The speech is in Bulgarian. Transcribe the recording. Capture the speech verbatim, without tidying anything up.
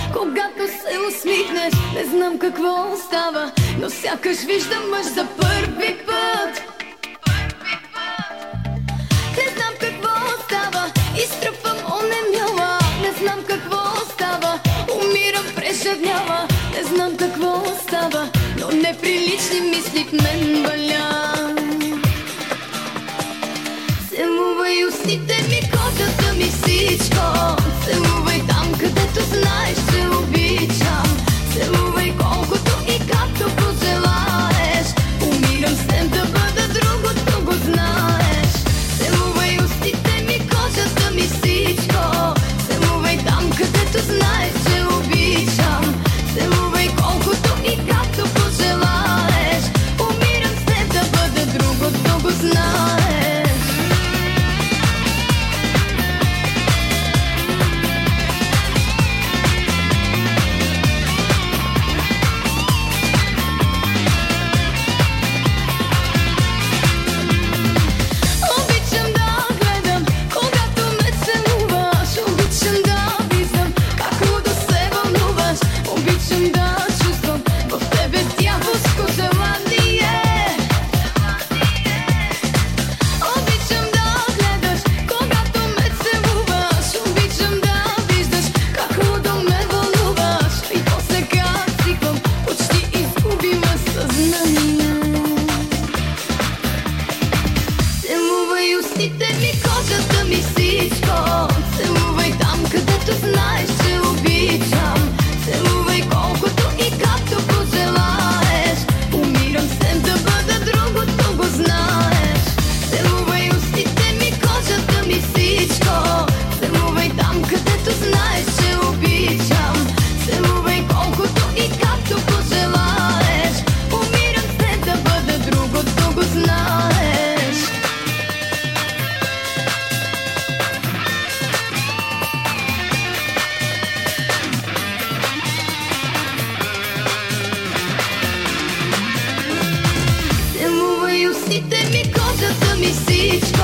Когато се усмихнеш, не знам какво става, но сякаш виждам мъж за първи път. Не знам какво става, изтръпвам онемяла. Не знам какво става, умирам прежаднява. Не знам какво става, но неприлични мисли в мен валям. Целувай устите ми, кожата ми, всичко. Целувай там, където знаеш, че обичам. Целувай колкото и както пожелаеш. Умирам с теб да бъда другото, го знаеш. Целувай устите ми, кожата ми, всичко. Целувай там, където знаеш, че обичам. Целувай колкото и както пожелаеш. Умирам с теб да бъда другото, го знаеш. Целувай устите ми, кожата ми, всичко. Целувай там, където знаеш, че обичам. Целувай колкото и както пожелаеш. Умирам с теб да бъда другото, го знаеш. Целувай устите ми, кожата ми, всичко. Целувай там, където знаеш, че обичам. Целувай колкото и както пожелаеш. Умирам с теб да бъда другото, го знаеш. Целувай устите ми, кожата ми, всичко.